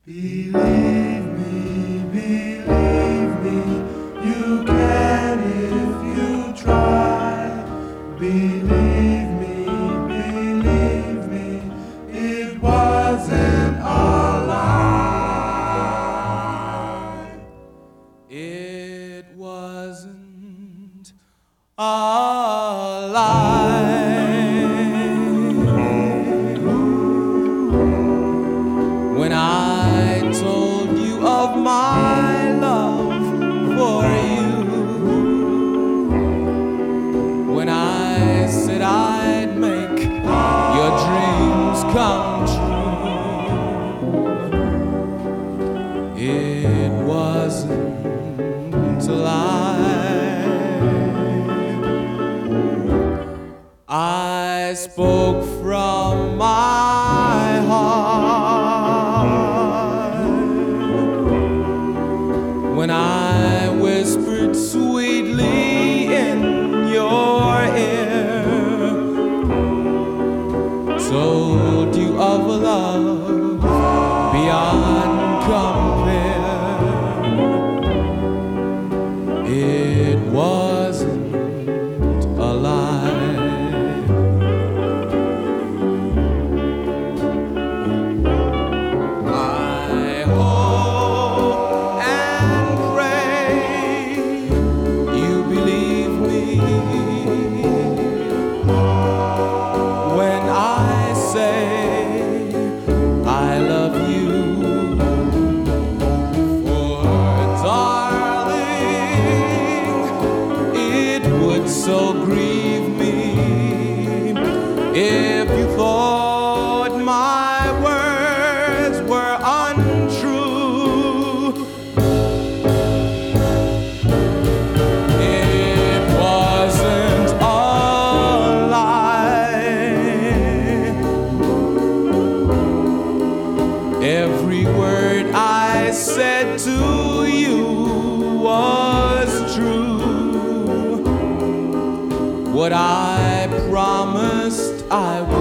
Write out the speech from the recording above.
Believe me, you can if you try. Believe me, it wasn't a lie. It wasn't a lie. When I told you of my love for you, when I said I'd make your dreams come true, it wasn't a lie. I spoke from my heart when I whispered sweetly in your ear, told you of a love beyond compare. It wasn't a lie. So grieve me if you thought my words were untrue. It wasn't a lie. Every word I said to you was true. What I promised I would